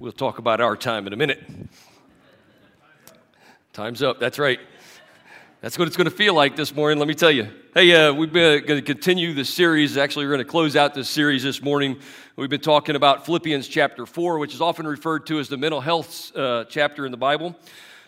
We'll talk about our time in a minute. Time's up, that's right. That's what it's going to feel like this morning, let me tell you. Hey, we've been going to continue this series. Actually, we're going to close out this series this morning. We've been talking about Philippians chapter 4, which is often referred to as the mental health chapter in the Bible.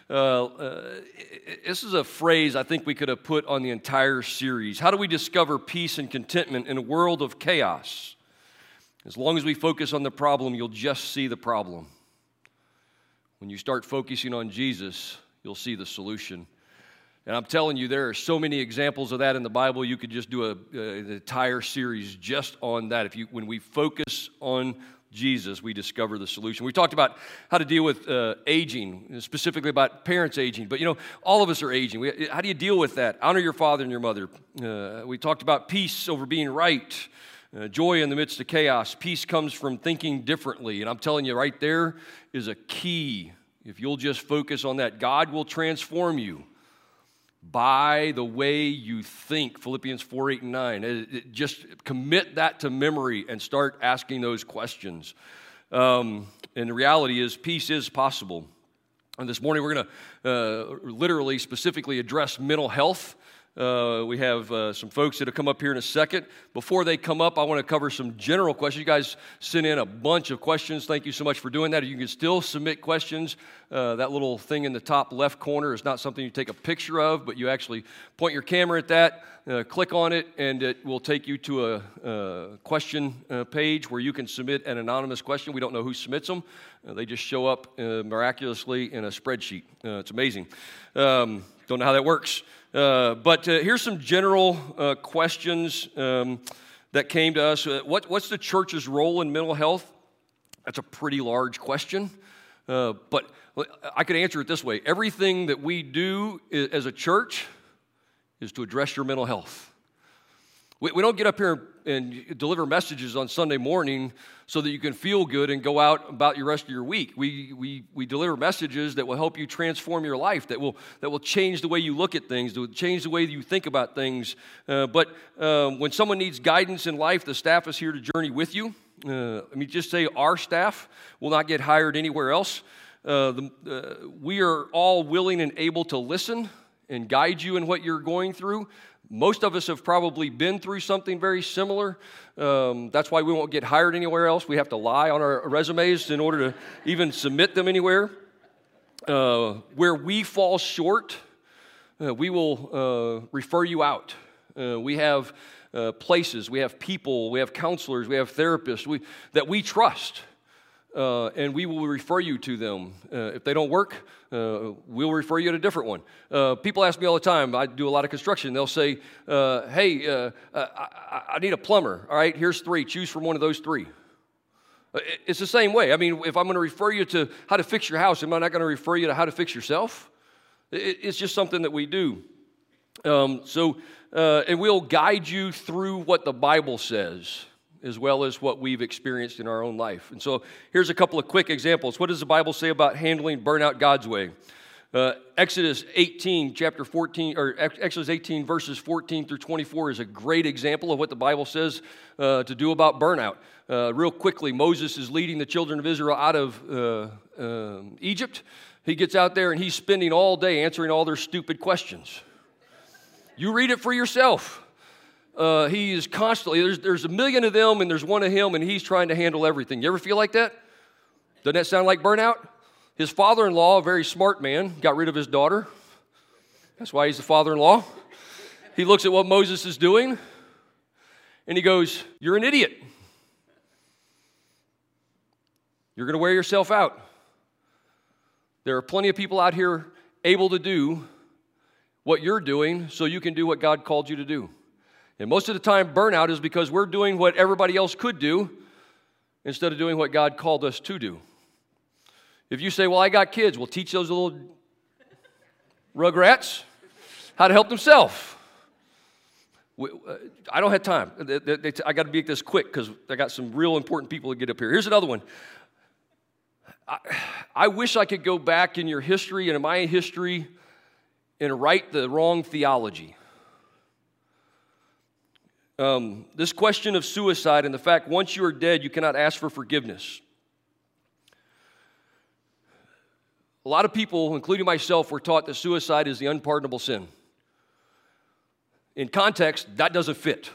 This is a phrase I think we could have put on the entire series. How do we discover peace and contentment in a world of chaos? As long as we focus on the problem, you'll just see the problem. When you start focusing on Jesus, you'll see the solution. And I'm telling you, there are so many examples of that in the Bible. You could just do an entire series just on that. When we focus on Jesus, we discover the solution. We talked about how to deal with aging, specifically about parents aging. But, all of us are aging. How do you deal with that? Honor your father and your mother. We talked about peace over being right, joy in the midst of chaos. Peace comes from thinking differently. And I'm telling you, right there is a key. If you'll just focus on that, God will transform you by the way you think. Philippians 4, 8, and 9. Just commit that to memory and start asking those questions. And the reality is, peace is possible. And this morning we're going to literally, specifically address mental health. We have some folks that have come up here in a second. Before they come up, I want to cover some general questions. You guys sent in a bunch of questions. Thank you so much for doing that. You can still submit questions. That little thing in the top left corner is not something you take a picture of, but you actually point your camera at that, click on it, and it will take you to a question page where you can submit an anonymous question. We don't know who submits them. They just show up miraculously in a spreadsheet. It's amazing. Don't know how that works. But here's some general questions that came to us. What's the church's role in mental health? That's a pretty large question, but I could answer it this way. Everything that we do as a church is to address your mental health. We don't get up here and deliver messages on Sunday morning so that you can feel good and go out about your rest of your week. We deliver messages that will help you transform your life, that will change the way you look at things, that will change the way you think about things. But when someone needs guidance in life, the staff is here to journey with you. Let me just say our staff will not get hired anywhere else. We are all willing and able to listen and guide you in what you're going through. Most of us have probably been through something very similar. That's why we won't get hired anywhere else. We have to lie on our resumes in order to even submit them anywhere. Where we fall short, we will refer you out. We have places, we have people, we have counselors, we have therapists that we trust. And we will refer you to them. If they don't work, we'll refer you to a different one. People ask me all the time, I do a lot of construction, they'll say, hey, I need a plumber. All right, here's 3. Choose from one of those 3. It's the same way. I mean, if I'm going to refer you to how to fix your house, am I not going to refer you to how to fix yourself? It's just something that we do. And we'll guide you through what the Bible says, as well as what we've experienced in our own life. And so here's a couple of quick examples. What does the Bible say about handling burnout God's way? Exodus 18, verses 14 through 24 is a great example of what the Bible says to do about burnout. Real quickly, Moses is leading the children of Israel out of Egypt. He gets out there and he's spending all day answering all their stupid questions. You read it for yourself. He is constantly, there's a million of them and there's one of him and he's trying to handle everything. You ever feel like that? Doesn't that sound like burnout? His father-in-law, a very smart man, got rid of his daughter. That's why he's the father-in-law. He looks at what Moses is doing and he goes, you're an idiot. You're going to wear yourself out. There are plenty of people out here able to do what you're doing so you can do what God called you to do. And most of the time, burnout is because we're doing what everybody else could do instead of doing what God called us to do. If you say, well, I got kids, we'll teach those little rugrats how to help themselves. I don't have time. I got to make this quick because I got some real important people to get up here. Here's another one. I wish I could go back in your history and in my history and write the wrong theology. This question of suicide and the fact once you are dead, you cannot ask for forgiveness. A lot of people, including myself, were taught that suicide is the unpardonable sin. In context, that doesn't fit.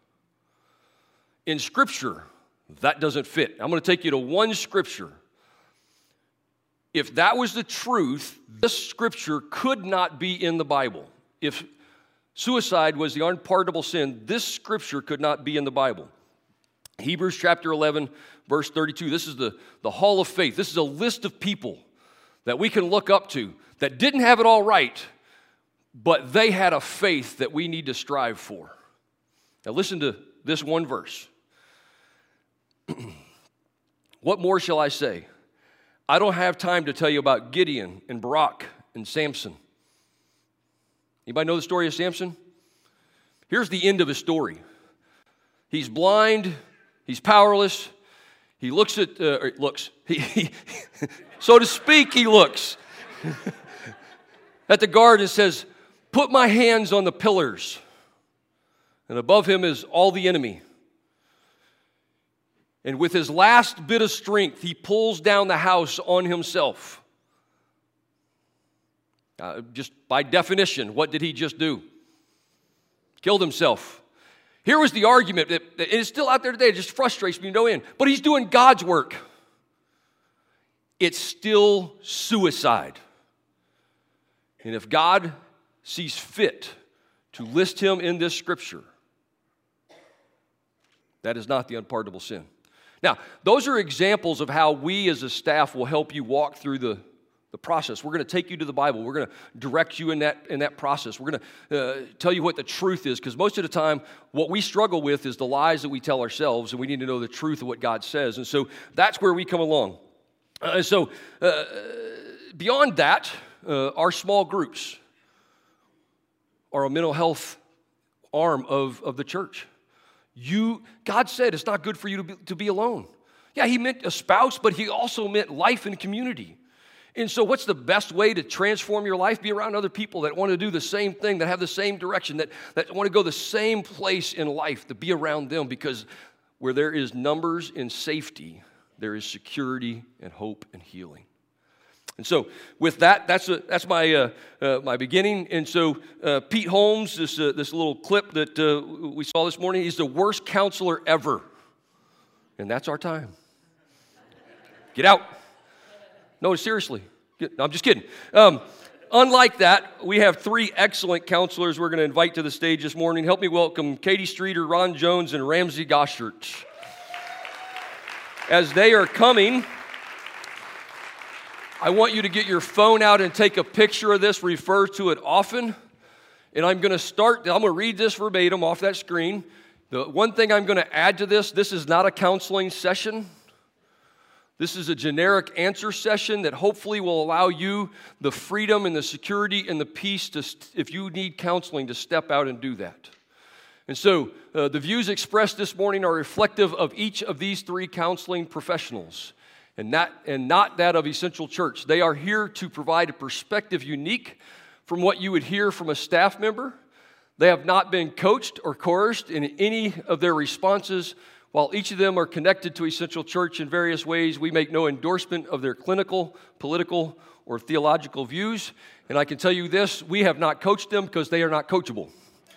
In Scripture, that doesn't fit. I'm going to take you to one Scripture. If that was the truth, this Scripture could not be in the Bible. If suicide was the unpardonable sin, this Scripture could not be in the Bible. Hebrews chapter 11, verse 32. This is the hall of faith. This is a list of people that we can look up to that didn't have it all right, but they had a faith that we need to strive for. Now listen to this one verse. What more shall I say? I don't have time to tell you about Gideon and Barak and Samson. Anybody know the story of Samson? Here's the end of his story. He's blind. He's powerless. He looks at, so to speak, he looks at the guard and says, "Put my hands on the pillars." And above him is all the enemy. And with his last bit of strength, he pulls down the house on himself. Just by definition, what did he just do? Killed himself. Here was the argument that is still out there today. It just frustrates me no end. But he's doing God's work. It's still suicide. And if God sees fit to list him in this Scripture, that is not the unpardonable sin. Now, those are examples of how we as a staff will help you walk through the process. We're going to take you to the Bible. We're going to direct you in that process. We're going to tell you what the truth is, because most of the time, what we struggle with is the lies that we tell ourselves, and we need to know the truth of what God says. And so that's where we come along. Beyond that, our small groups are a mental health arm of the church. God said it's not good for you to be alone. Yeah, he meant a spouse, but he also meant life and community. And so what's the best way to transform your life? Be around other people that want to do the same thing, that have the same direction, that want to go the same place in life, to be around them, because where there is numbers and safety, there is security and hope and healing. And so with that, that's my beginning. And so Pete Holmes, this little clip that we saw this morning, he's the worst counselor ever. And that's our time. Get out. No, seriously. No, I'm just kidding. Unlike that, we have three excellent counselors we're going to invite to the stage this morning. Help me welcome Katie Streeter, Ron Jones, and Ramsey Goshert. As they are coming, I want you to get your phone out and take a picture of this, refer to it often. And I'm going to read this verbatim off that screen. The one thing I'm going to add to this is not a counseling session. This is a generic answer session that hopefully will allow you the freedom and the security and the peace to, if you need counseling, to step out and do that. And so the views expressed this morning are reflective of each of these three counseling professionals, and not that of Essential Church. They are here to provide a perspective unique from what you would hear from a staff member. They have not been coached or coerced in any of their responses. While each of them are connected to Essential Church in various ways, we make no endorsement of their clinical, political, or theological views. And I can tell you this, we have not coached them because they are not coachable.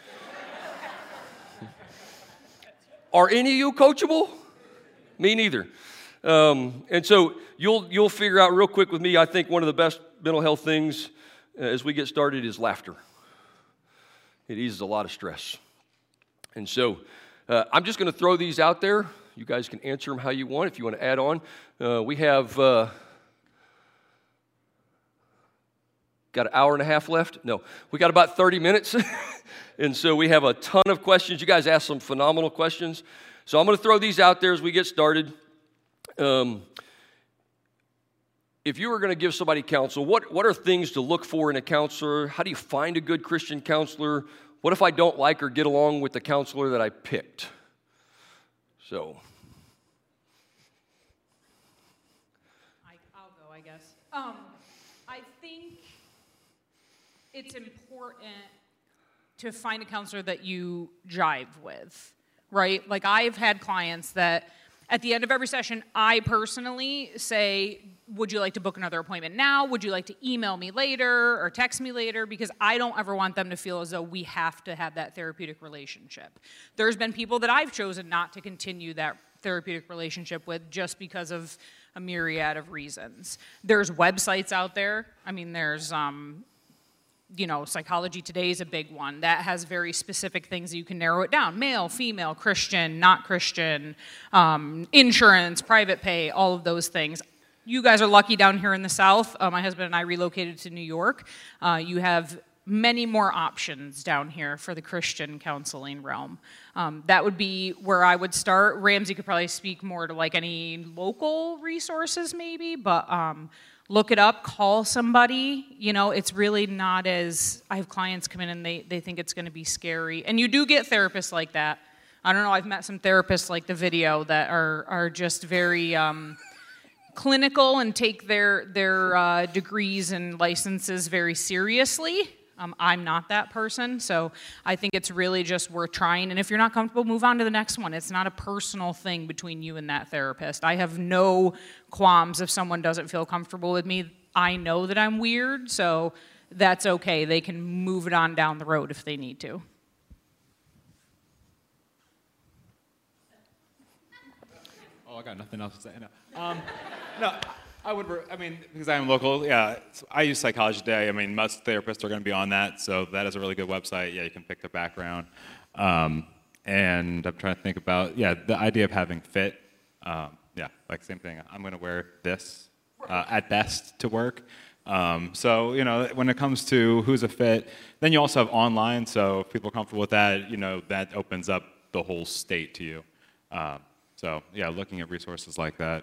Are any of you coachable? Me neither. And so you'll figure out real quick with me, I think one of the best mental health things as we get started is laughter. It eases a lot of stress. And so I'm just going to throw these out there. You guys can answer them how you want. If you want to add on, we have got an hour and a half left. No, we got about 30 minutes. And so we have a ton of questions. You guys asked some phenomenal questions. So I'm going to throw these out there as we get started. If you were going to give somebody counsel, what are things to look for in a counselor? How do you find a good Christian counselor? What if I don't like or get along with the counselor that I picked? So. I'll go, I guess. I think it's important to find a counselor that you jive with, right? Like I've had clients that At the end of every session, I personally say, would you like to book another appointment now? Would you like to email me later or text me later? Because I don't ever want them to feel as though we have to have that therapeutic relationship. There's been people that I've chosen not to continue that therapeutic relationship with just because of a myriad of reasons. There's websites out there. I mean, there's Psychology Today is a big one that has very specific things that you can narrow it down. Male, female, Christian, not Christian, insurance, private pay, all of those things. You guys are lucky down here in the South. My husband and I relocated to New York. You have many more options down here for the Christian counseling realm. That would be where I would start. Ramsey could probably speak more to like any local resources maybe, but look it up, call somebody. It's really not as, I have clients come in and they think it's gonna be scary. And you do get therapists like that. I don't know, I've met some therapists like the video that are just very clinical and take their degrees and licenses very seriously. I'm not that person, so I think it's really just worth trying. And if you're not comfortable, move on to the next one. It's not a personal thing between you and that therapist. I have no qualms if someone doesn't feel comfortable with me. I know that I'm weird, so that's okay. They can move it on down the road if they need to. Oh, I got nothing else to say. No, because I'm local, yeah, I use Psychology Today. I mean, most therapists are going to be on that, so that is a really good website. Yeah, you can pick the background. And I'm trying to think about, the idea of having fit. Like same thing. I'm going to wear this at best to work. So, when it comes to who's a fit, then you also have online, so if people are comfortable with that, that opens up the whole state to you. Looking at resources like that.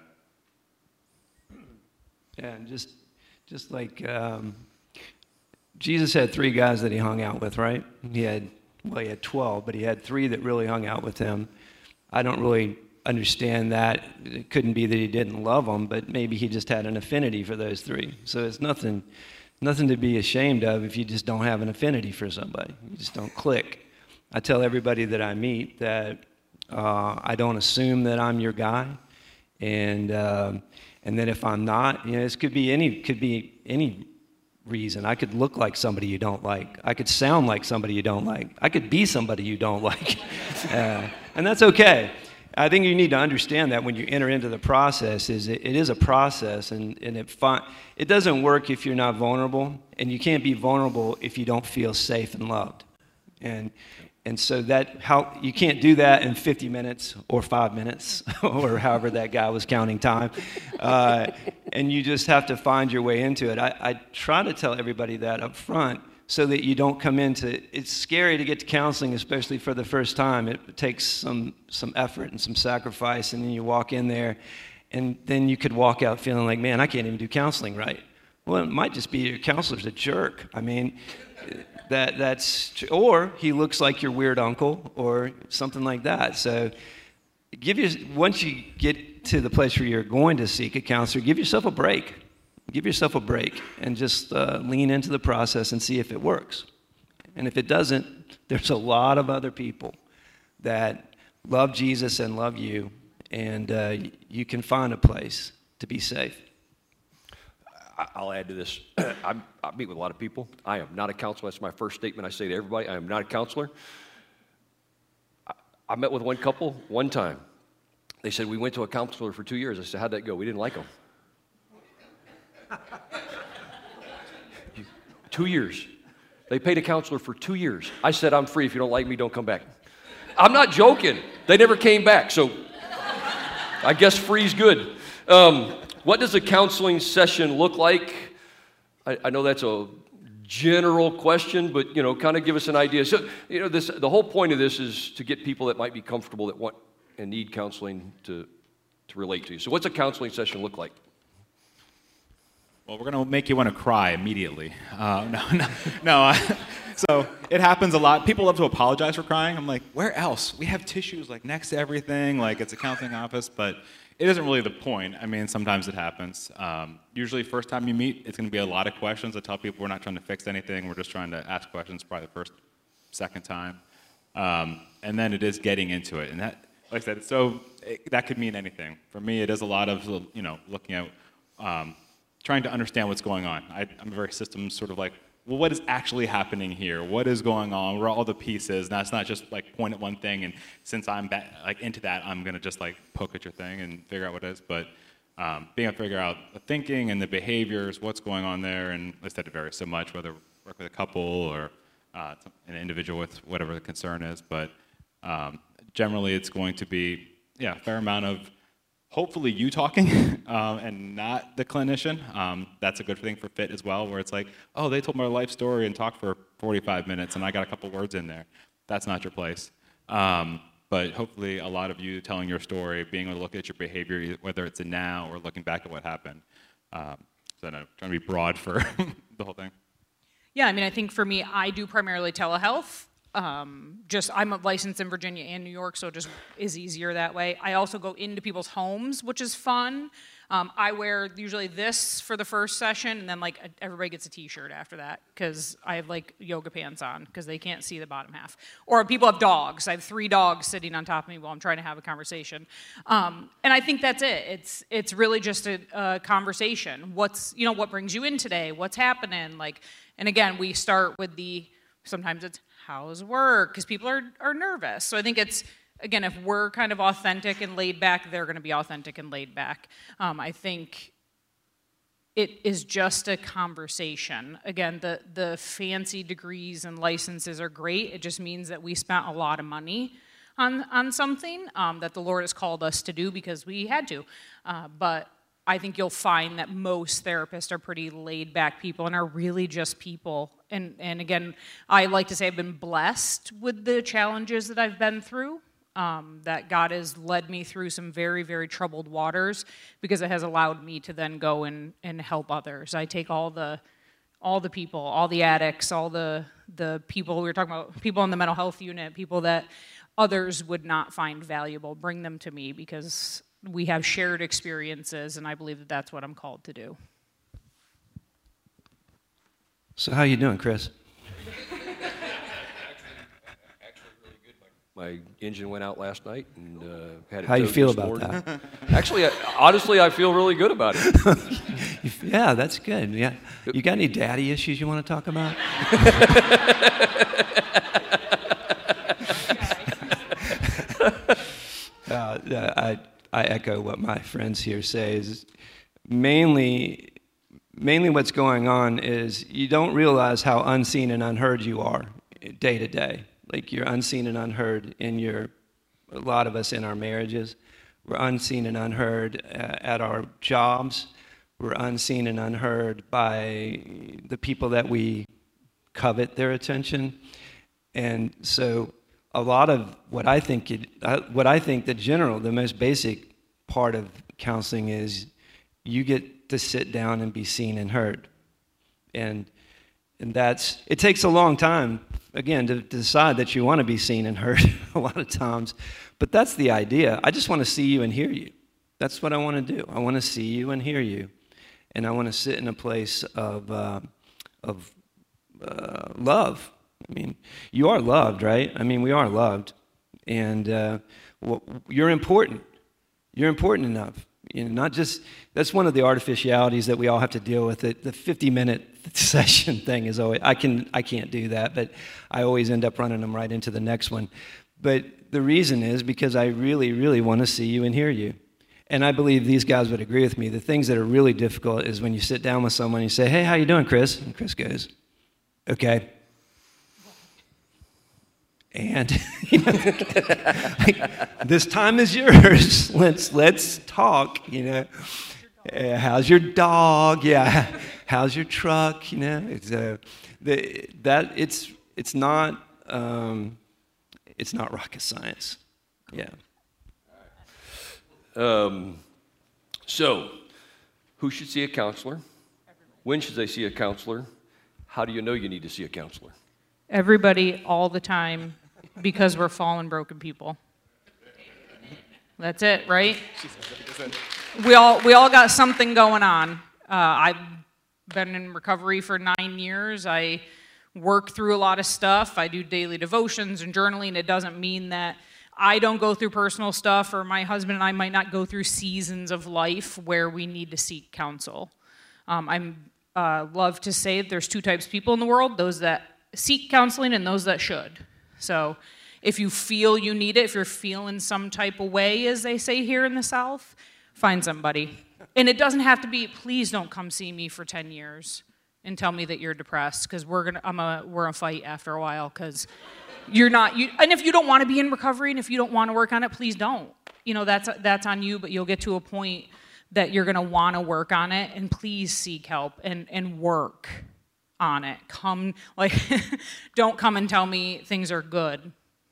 Yeah, and just like Jesus had 3 guys that he hung out with, right? He had 12, but he had 3 that really hung out with him. I don't really understand that. It couldn't be that he didn't love them, but maybe he just had an affinity for those 3. So it's nothing to be ashamed of if you just don't have an affinity for somebody. You just don't click. I tell everybody that I meet that I don't assume that I'm your guy, and then if I'm not, this could be any reason. I could look like somebody you don't like. I could sound like somebody you don't like. I could be somebody you don't like, and that's okay. I think you need to understand that when you enter into the process, it is a process, and it doesn't work if you're not vulnerable, and you can't be vulnerable if you don't feel safe and loved, and so you can't do that in 50 minutes or 5 minutes or however that guy was counting time. And you just have to find your way into it. I try to tell everybody that up front so that you don't come into – it's scary to get to counseling, especially for the first time. It takes some effort and some sacrifice, and then you walk in there, and then you could walk out feeling like, man, I can't even do counseling right. Well, it might just be your counselor's a jerk. I mean – or he looks like your weird uncle or something like that. So once you get to the place where you're going to seek a counselor, give yourself a break. Give yourself a break and just lean into the process and see if it works. And if it doesn't, there's a lot of other people that love Jesus and love you, and you can find a place to be safe. I'll add to this. I meet with a lot of people. I am not a counselor. That's my first statement I say to everybody. I am not a counselor. I met with one couple one time. They said, we went to a counselor for 2 years. I said, how'd that go? We didn't like them. 2 years. They paid a counselor for 2 years. I said, I'm free. If you don't like me, don't come back. I'm not joking. They never came back, so I guess free's good. What does a counseling session look like? I know that's a general question, but kind of give us an idea. So, the whole point of this is to get people that might be comfortable that want and need counseling to relate to you. So, what's a counseling session look like? Well, we're going to make you want to cry immediately. No. So it happens a lot. People love to apologize for crying. I'm like, where else? We have tissues next to everything. It's a counseling office, but it isn't really the point. I mean, sometimes it happens. Usually, first time you meet, it's going to be a lot of questions. I tell people we're not trying to fix anything. We're just trying to ask questions probably the second time. And then it is getting into it. And like I said, that could mean anything. For me, it is a lot of, looking at, trying to understand what's going on. I'm very systems sort of like, well, what is actually happening here? What is going on? Where are all the pieces? Now, it's not just like point at one thing, and since I'm into that, I'm gonna just like poke at your thing and figure out what it is. But being able to figure out the thinking and the behaviors, what's going on there, and like I said, it varies so much, whether work with a couple or an individual with whatever the concern is. But generally, it's going to be a fair amount of hopefully you talking and not the clinician. That's a good thing for FIT as well, where it's like, oh, they told my life story and talked for 45 minutes and I got a couple words in there. That's not your place. But hopefully a lot of you telling your story, being able to look at your behavior, whether it's a now or looking back at what happened. So I'm trying to be broad for the whole thing. Yeah, I mean, I think for me, I do primarily telehealth. I'm licensed in Virginia and New York, so it just is easier that way. I also go into people's homes, which is fun. I wear usually this for the first session, and then like everybody gets a t-shirt after that because I have like yoga pants on because they can't see the bottom half. Or people have dogs. I have 3 dogs sitting on top of me while I'm trying to have a conversation. And I think that's it. It's really just a conversation. What brings you in today? What's happening? And again, we start with sometimes it's how's work, because people are nervous. So I think it's, again, if we're kind of authentic and laid back, they're going to be authentic and laid back. I think it is just a conversation. Again, the fancy degrees and licenses are great. It just means that we spent a lot of money on something that the Lord has called us to do because we had to. But I think you'll find that most therapists are pretty laid-back people and are really just people. And again, I like to say I've been blessed with the challenges that I've been through, that God has led me through some very, very troubled waters because it has allowed me to then go and help others. I take all the people, all the addicts, all the people, we were talking about people in the mental health unit, people that others would not find valuable, bring them to me because we have shared experiences, and I believe that that's what I'm called to do. So how you doing, Chris? Actually really good. My engine went out last night, and had it How you towed feel this about morning. that? Actually, honestly, I feel really good about it. Yeah, that's good. Yeah, you got any daddy issues you want to talk about? I echo what my friends here say. Is mainly what's going on is you don't realize how unseen and unheard you are day to day. Like you're unseen and unheard a lot of us in our marriages. We're unseen and unheard at our jobs. We're unseen and unheard by the people that we covet their attention. And so a lot of what I think the most basic part of counseling is you get to sit down and be seen and heard. And it takes a long time, again, to decide that you want to be seen and heard a lot of times. But that's the idea. I just want to see you and hear you. That's what I want to do. I want to see you and hear you. And I want to sit in a place of love. I mean, you are loved, right? I mean, we are loved. And you're important. You're important enough. Not just, that's one of the artificialities that we all have to deal with. The 50-minute session thing is always, I can't do that, but I always end up running them right into the next one. But the reason is because I really, really want to see you and hear you. And I believe these guys would agree with me. The things that are really difficult is when you sit down with someone and you say, hey, how you doing, Chris? And Chris goes, okay. And this time is yours. Let's talk. How's your dog? Yeah. How's your truck? It's not rocket science. Yeah. So, who should see a counselor? When should they see a counselor? How do you know you need to see a counselor? Everybody, all the time, because we're fallen, broken people. That's it, right? We all got something going on. I've been in recovery for 9 years. I work through a lot of stuff. I do daily devotions and journaling. It doesn't mean that I don't go through personal stuff, or my husband and I might not go through seasons of life where we need to seek counsel. I'm love to say that there's two types of people in the world, those that seek counseling and those that should. So if you feel you need it, if you're feeling some type of way, as they say here in the South, find somebody. And it doesn't have to be, please don't come see me for 10 years and tell me that you're depressed, because we're gonna fight after a while, because and if you don't want to be in recovery and if you don't want to work on it, please don't. That's on you, but you'll get to a point that you're going to want to work on it, and please seek help and work on it. Don't come and tell me things are good.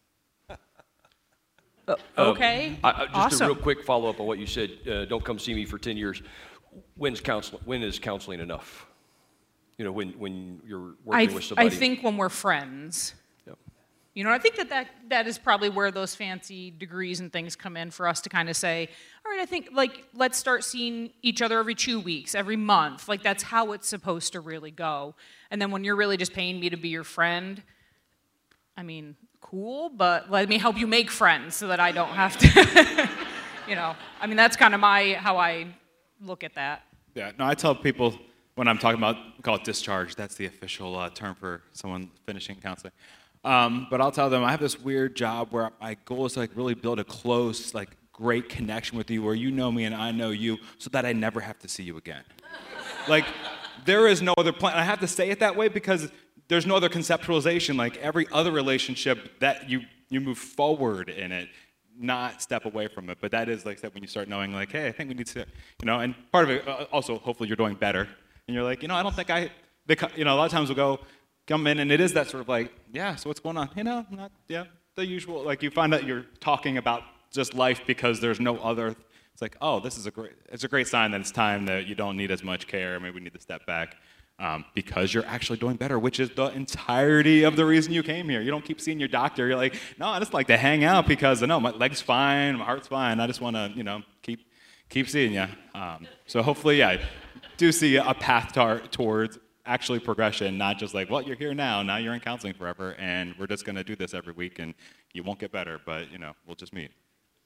Okay? Just awesome. a real quick follow-up on what you said, don't come see me for 10 years. When is counseling enough? When you're working with somebody. I think when we're friends. I think that is probably where those fancy degrees and things come in for us to kind of say, all right, I think, let's start seeing each other every 2 weeks, every month. That's how it's supposed to really go. And then when you're really just paying me to be your friend, I mean, cool, but let me help you make friends so that I don't have to, that's kind of how I look at that. Yeah, no, I tell people when I'm talking about, we call it discharge. That's the official term for someone finishing counseling. But I'll tell them I have this weird job where my goal is to really build a close, great connection with you, where you know me and I know you, so that I never have to see you again. There is no other plan. I have to say it that way because there's no other conceptualization. Every other relationship, that you move forward in it, not step away from it. But that is when you start knowing, hey, I think we need to, and part of it also, hopefully you're doing better. And you're I don't think a lot of times we'll come in, and it is that sort of yeah, so what's going on? The usual. You find out you're talking about just life because there's no other. It's oh, it's a great sign that it's time that you don't need as much care. Maybe we need to step back because you're actually doing better, which is the entirety of the reason you came here. You don't keep seeing your doctor. You're no, I just like to hang out because I know my leg's fine, my heart's fine. I just want to, keep seeing you. So hopefully, I do see a path towards actually progression, not just well, you're here now you're in counseling forever, and we're just going to do this every week, and you won't get better, but, we'll just meet.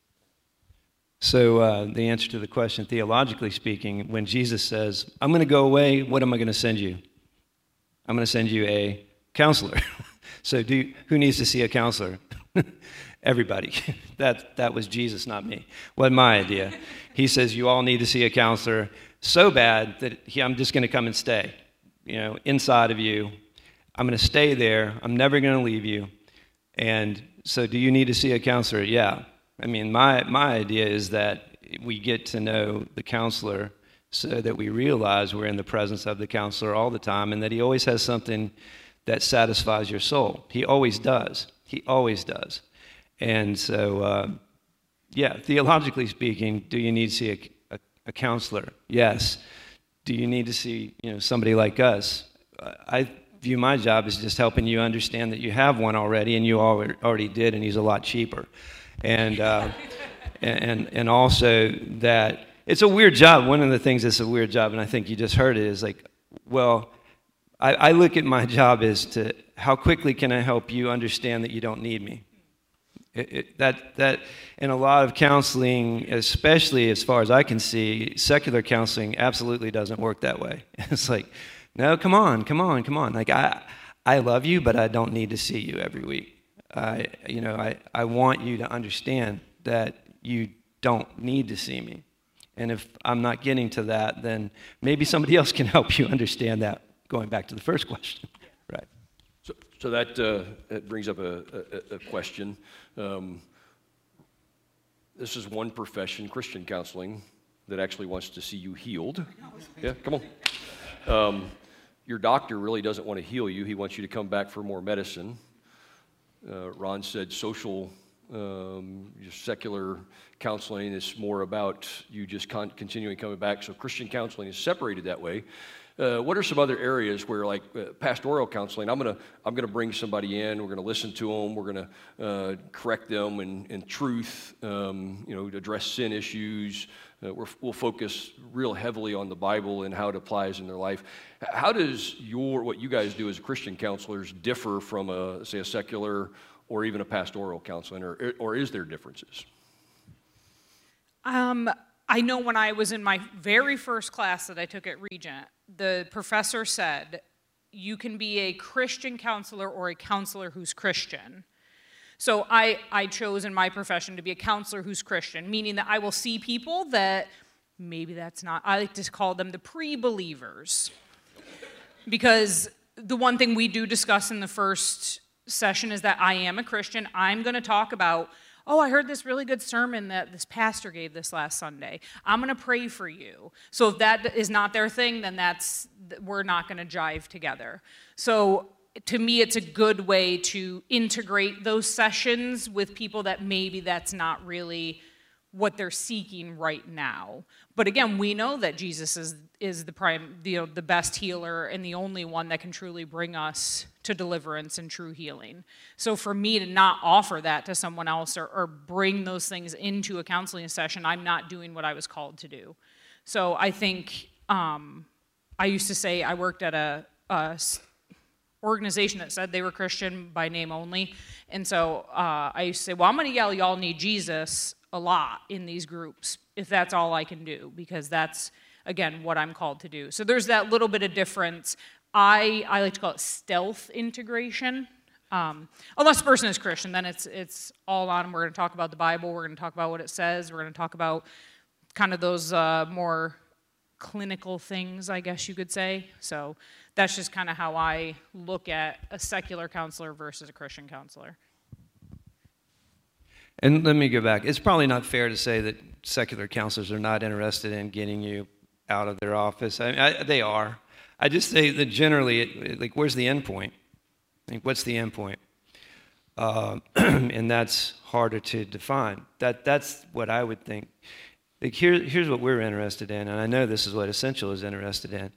So the answer to the question, theologically speaking, when Jesus says, I'm going to go away, what am I going to send you? I'm going to send you a counselor. So who needs to see a counselor? Everybody. That was Jesus, not me. Wasn't my idea. He says, you all need to see a counselor so bad that I'm just going to come and stay. Inside of you. I'm going to stay there. I'm never going to leave you. And so do you need to see a counselor? Yeah. I mean, my idea is that we get to know the counselor so that we realize we're in the presence of the counselor all the time, and that he always has something that satisfies your soul. He always does. He always does. And so, theologically speaking, do you need to see a counselor? Yes. Do you need to see, somebody like us? I view my job as just helping you understand that you have one already, and you already did, and he's a lot cheaper. And and also that it's a weird job. One of the things that's a weird job, and I think you just heard it, is I look at my job as to how quickly can I help you understand that you don't need me. That in a lot of counseling, especially as far as I can see, secular counseling absolutely doesn't work that way. It's no, come on. I love you, but I don't need to see you every week. I want you to understand that you don't need to see me. And if I'm not getting to that, then maybe somebody else can help you understand that, going back to the first question. Right. So that brings up a question. This is one profession, Christian counseling, that actually wants to see you healed. Yeah, come on. Your doctor really doesn't want to heal you. He wants you to come back for more medicine. Ron said social, secular counseling is more about you just continuing coming back. So Christian counseling is separated that way. What are some other areas where, pastoral counseling, I'm gonna bring somebody in, we're gonna listen to them, we're gonna correct them in truth, address sin issues. We'll focus real heavily on the Bible and how it applies in their life. How does what you guys do as Christian counselors differ from, say, a secular or even a pastoral counseling, or is there differences? I know when I was in my very first class that I took at Regent, the professor said, you can be a Christian counselor or a counselor who's Christian. So I chose in my profession to be a counselor who's Christian, meaning that I will see people that maybe that's not, I like to call them the pre-believers. Because the one thing we do discuss in the first session is that I am a Christian. I'm going to talk about, oh, I heard this really good sermon that this pastor gave this last Sunday. I'm going to pray for you. So if that is not their thing, then we're not going to jive together. So to me, it's a good way to integrate those sessions with people that maybe that's not really what they're seeking right now. But again, we know that Jesus is the best healer and the only one that can truly bring us to deliverance and true healing. So for me to not offer that to someone else or bring those things into a counseling session, I'm not doing what I was called to do. So I think I used to say I worked at a organization that said they were Christian by name only. And so I used to say, well, I'm going to yell, y'all need Jesus a lot in these groups, if that's all I can do, because that's, again, what I'm called to do. So there's that little bit of difference. I like to call it stealth integration. Unless the person is Christian, then it's all on them. We're going to talk about the Bible. We're going to talk about what it says. We're going to talk about kind of those more clinical things, I guess you could say. So that's just kind of how I look at a secular counselor versus a Christian counselor. And let me go back. It's probably not fair to say that secular counselors are not interested in getting you out of their office. They are. I just say that generally, like, where's the end point? Like, what's the end point? And that's harder to define. That's what I would think. Like, here's what we're interested in, and I know this is what Essential is interested in.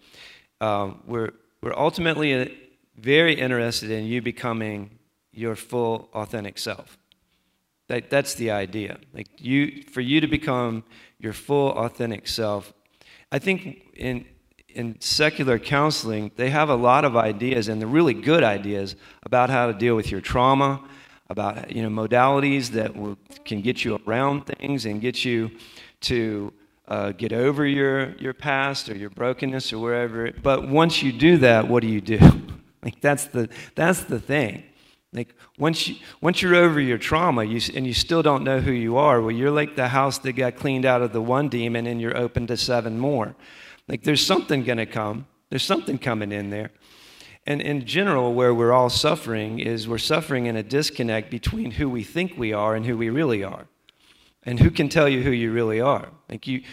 We're ultimately very interested in you becoming your full, authentic self. That's the idea. Like, for you to become your full, authentic self. I think in secular counseling, they have a lot of ideas, and they're really good ideas about how to deal with your trauma, about modalities that can get you around things and get you to get over your past or your brokenness or wherever. But once you do that, what do? Like, that's the thing. Like, once you're over your trauma and you still don't know who you are, well, you're like the house that got cleaned out of the one demon and you're open to 7 more. Like, there's something going to come. There's something coming in there. And in general, where we're all suffering is we're suffering in a disconnect between who we think we are and who we really are. And who can tell you who you really are? Like, do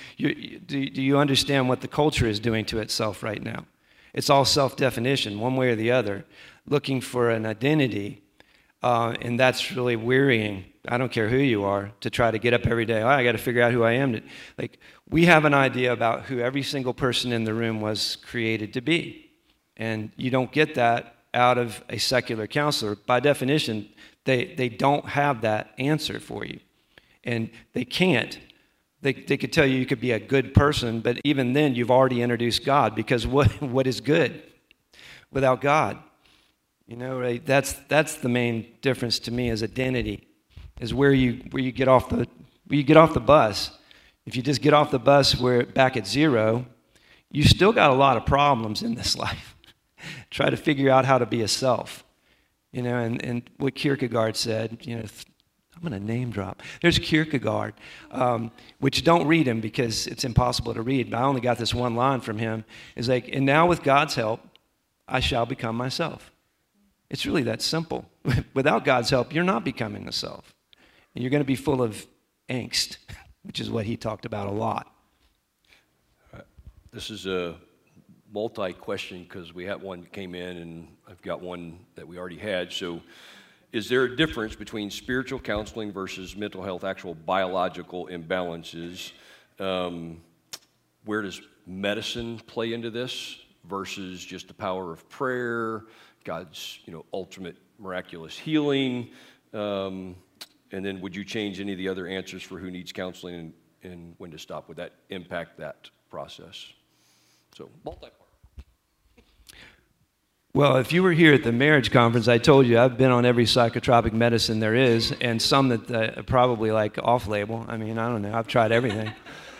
you understand what the culture is doing to itself right now? It's all self-definition, one way or the other, looking for an identity. And that's really wearying. I don't care who you are, to try to get up every day. Oh, I got to figure out who I am. Like, we have an idea about who every single person in the room was created to be. And you don't get that out of a secular counselor. By definition, they don't have that answer for you. And they can't. They could tell you could be a good person, but even then you've already introduced God, because what is good without God? Right? That's the main difference to me, is identity, is where you get off the bus. If you just get off the bus back at zero, you still got a lot of problems in this life. Try to figure out how to be a self. And what Kierkegaard said, I'm going to name drop. There's Kierkegaard, which don't read him because it's impossible to read, but I only got this one line from him. It's like, and now with God's help, I shall become myself. It's really that simple. Without God's help, you're not becoming the self. And you're going to be full of angst, which is what he talked about a lot. This is a multi-question because we had one that came in, and I've got one that we already had. So is there a difference between spiritual counseling versus mental health, actual biological imbalances? Where does medicine play into this versus just the power of prayer, God's ultimate miraculous healing? And then would you change any of the other answers for who needs counseling and when to stop? Would that impact that process? So multi-part. Well, if you were here at the marriage conference, I told you I've been on every psychotropic medicine there is, and some that are probably like off-label. I mean, I don't know. I've tried everything.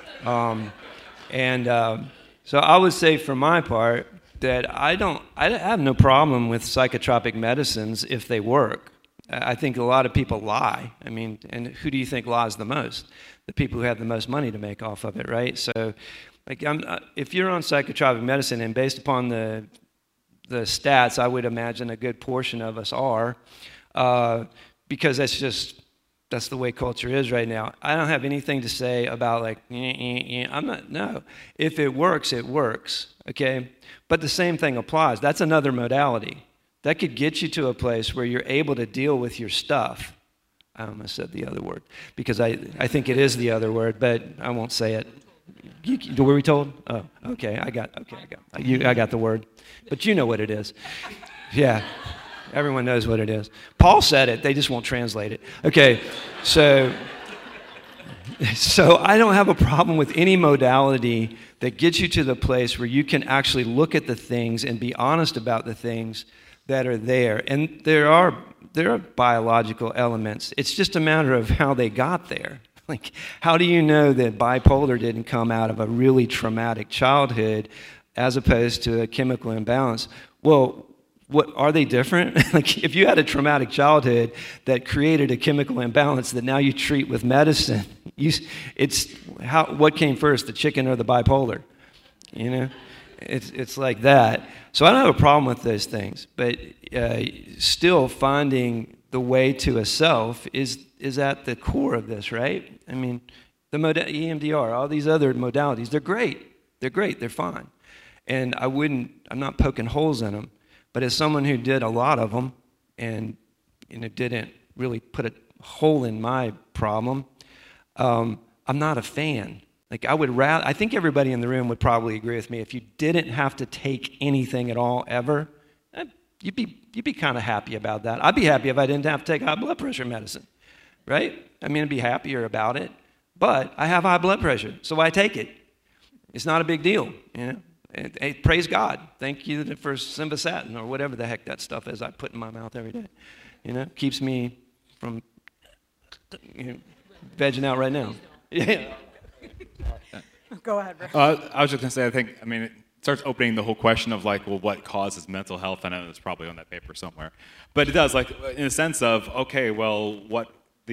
So I would say for my part that I have no problem with psychotropic medicines if they work. I think a lot of people lie. I mean, and who do you think lies the most? The people who have the most money to make off of it, right? So, like, if you're on psychotropic medicine, and based upon the stats, I would imagine a good portion of us are, because that's the way culture is right now. I don't have anything to say about like, I'm not, no. If it works, okay? But the same thing applies. That's another modality. That could get you to a place where you're able to deal with your stuff. I almost said the other word, because I think it is the other word, but I won't say it. Were we told? Oh, okay, I got the word. But you know what it is. Yeah, everyone knows what it is. Paul said it, they just won't translate it. Okay, so I don't have a problem with any modality that gets you to the place where you can actually look at the things and be honest about the things that are there. And there are biological elements. It's just a matter of how they got there. Like, how do you know that bipolar didn't come out of a really traumatic childhood as opposed to a chemical imbalance? Well, what are they different? Like, if you had a traumatic childhood that created a chemical imbalance that now you treat with medicine, what came first, the chicken or the bipolar? You know, it's like that. So I don't have a problem with those things, but still finding the way to a self is at the core of this, right? I mean, the EMDR, all these other modalities, they're great. They're fine. And I'm not poking holes in them, but as someone who did a lot of them and didn't really put a hole in my problem, I'm not a fan. Like, I think everybody in the room would probably agree with me. If you didn't have to take anything at all ever, you'd be kind of happy about that. I'd be happy if I didn't have to take high blood pressure medicine, right? I mean, I'd be happier about it. But I have high blood pressure, so I take it. It's not a big deal, you know. Hey, praise God. Thank you for simvastatin or whatever the heck that stuff is I put in my mouth every day. You know, keeps me from vegging out right now. Yeah. Go ahead, Rick. I was just going to say, it starts opening the whole question of like, well, what causes mental health? I know it's probably on that paper somewhere. But it does, like, in a sense of, okay, well, what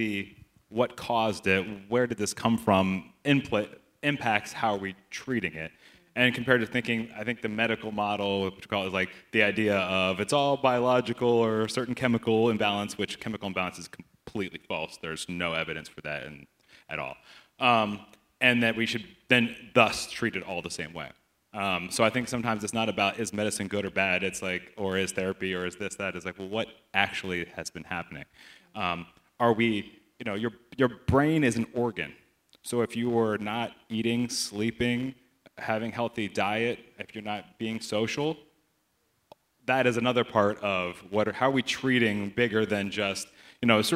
caused it? Where did this come from? Impacts how are we treating it? And compared to thinking, I think the medical model, what you call it, is like the idea of it's all biological or certain chemical imbalance, which chemical imbalance is completely false. There's no evidence for that at all. And that we should then thus treat it all the same way. So I think sometimes it's not about is medicine good or bad. It's like, or is therapy, or is this, that. It's like, well, what actually has been happening? Are we, your brain is an organ. So if you are not eating, sleeping, having healthy diet, if you're not being social, that is another part of how are we treating bigger than just, there's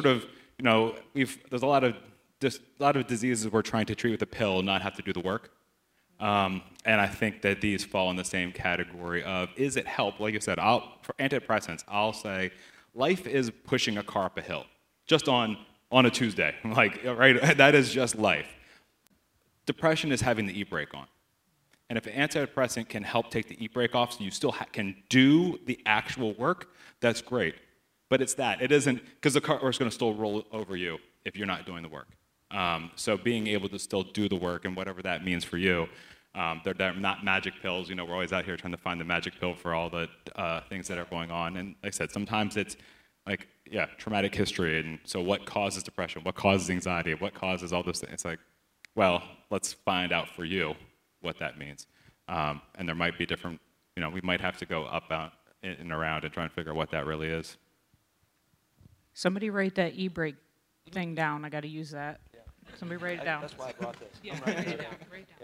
a lot of diseases we're trying to treat with a pill, not have to do the work. And I think that these fall in the same category of, is it help? Like you said, for antidepressants, I'll say life is pushing a car up a hill, just on a Tuesday. Like, right, that is just life. Depression is having the e-brake on. And if an antidepressant can help take the e-brake off so you still can do the actual work, that's great. But it's that. It isn't, because the car is going to still roll over you if you're not doing the work. So being able to still do the work and whatever that means for you, they're not magic pills. We're always out here trying to find the magic pill for all the things that are going on. And like I said, sometimes it's like, traumatic history. And so what causes depression? What causes anxiety? What causes all those things? It's like, well, let's find out for you what that means. And there might be different, we might have to go up, out, and around and try and figure out what that really is. Somebody write that e-brake thing down. I got to use that. Yeah. Somebody write it down. That's why I brought this. Yeah, write it down.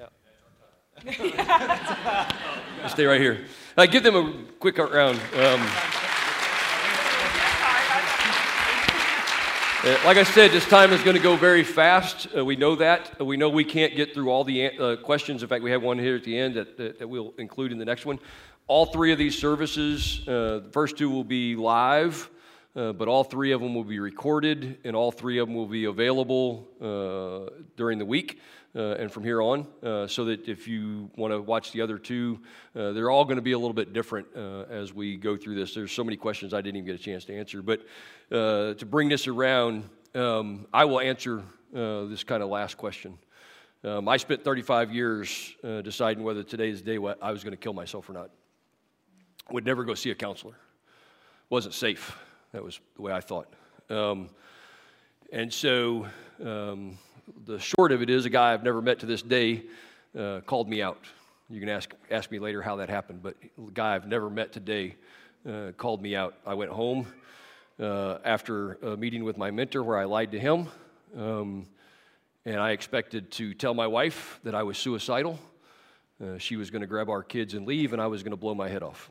Stay right here. Give them a quick round. Like I said, this time is going to go very fast. We know that. We know we can't get through all the questions. In fact, we have one here at the end that we'll include in the next one. All three of these services, the first two will be live, but all three of them will be recorded, and all three of them will be available during the week and from here on, so that if you want to watch the other two, they're all going to be a little bit different as we go through this. There's so many questions I didn't even get a chance to answer, but to bring this around, I will answer this kind of last question. I spent 35 years deciding whether today's the day I was going to kill myself or not. Would never go see a counselor. Wasn't safe. That was the way I thought. And so the short of it is, a guy I've never met to this day called me out. You can ask me later how that happened, but the guy I've never met today called me out. I went home after a meeting with my mentor where I lied to him, and I expected to tell my wife that I was suicidal. She was going to grab our kids and leave, and I was going to blow my head off.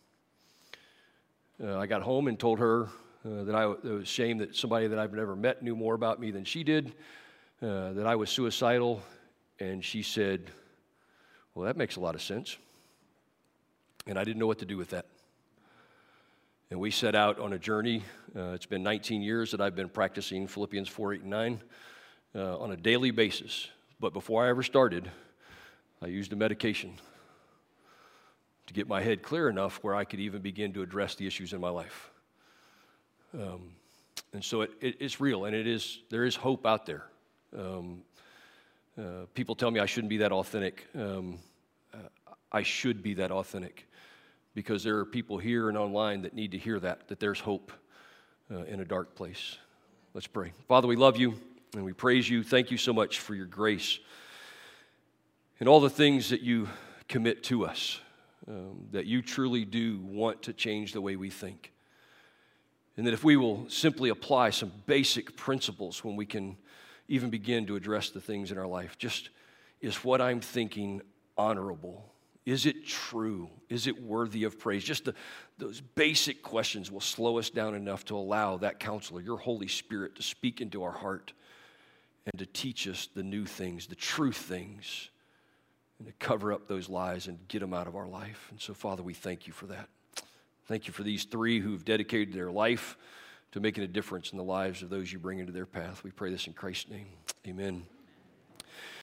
I got home and told her that it was a shame that somebody that I've never met knew more about me than she did, that I was suicidal, and she said, well, that makes a lot of sense. And I didn't know what to do with that. And we set out on a journey. It's been 19 years that I've been practicing Philippians 4, 8, and 9 on a daily basis. But before I ever started, I used a medication to get my head clear enough where I could even begin to address the issues in my life. And so it's real, and there is hope out there. People tell me I shouldn't be that authentic. I should be that authentic because there are people here and online that need to hear that there's hope in a dark place. Let's pray. Father, we love you and we praise you. Thank you so much for your grace and all the things that you commit to us. That you truly do want to change the way we think. And that if we will simply apply some basic principles when we can even begin to address the things in our life. Just, is what I'm thinking honorable? Is it true? Is it worthy of praise? Just those basic questions will slow us down enough to allow that counselor, your Holy Spirit, to speak into our heart and to teach us the new things, the true things, and to cover up those lies and get them out of our life. And so, Father, we thank you for that. Thank you for these three who've dedicated their life to making a difference in the lives of those you bring into their path. We pray this in Christ's name. Amen.